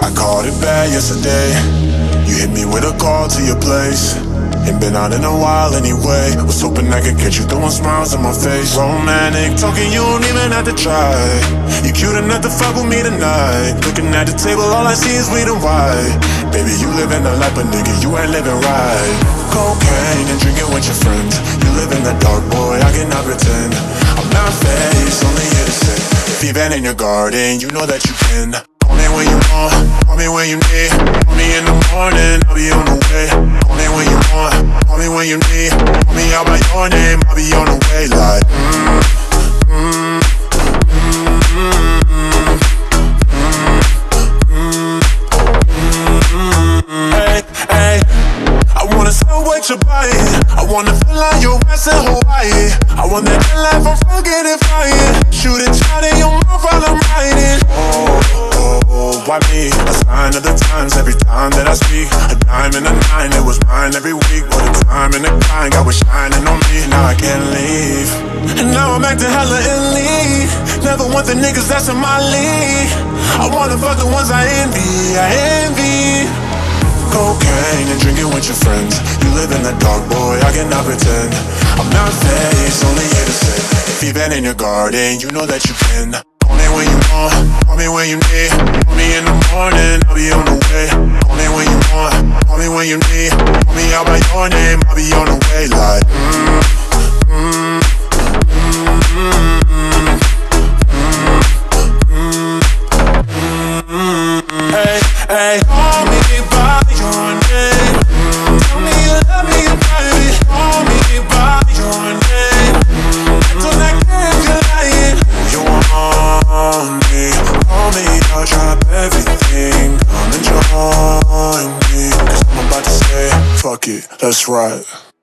I called it bad yesterday. You hit me with a call to your place. Ain't been out in a while anyway. Was hoping I could get you throwing smiles on my face. Romantic talking, you don't even have to try. You cute enough to fuck with me tonight. Looking at the table, all I see is weed and white. Baby, you living the life, but nigga, you ain't living right. Cocaine and drinking with your friends. You live in the dark, boy, I cannot pretend. I'm not faced, only here to sin. If you've been in your garden, you know that you can. Call me when you want, call me when you need. Call me in the morning, I'll be on the way. Call me when you want, call me when you need. Call me out by your name, I'll be on the way. Like hey, hey, I wanna smell what you're buying. I wanna feel like your ass in Hawaii. I want that life from forgetting flying. Shoot a shot in your mouth while I'm riding. Why me? A sign of the times every time that I speak. A dime and a nine, it was mine every week. What a time and a kind, God was shining on me. Now I can't leave, and now I'm acting hella elite. Never want the niggas that's in my league. I wanna fuck the ones I envy. Cocaine and drinking with your friends. You live in the dark, boy, I cannot pretend. I'm not faced, only here to sin. If you've been in your garden, you know that you can. Call me when you want, call me when you need. Call me in the morning, I'll be on the way. Call me when you want, call me when you need. Call me out by your name, I'll be on the way. Like hey, hey, call me by your name. Tell me you love me, baby. Call me by your name. Until I can't feel lying. You want me? Call me, I'll drop everything. Come and join me, 'cause I'm about to say, fuck it, let's ride.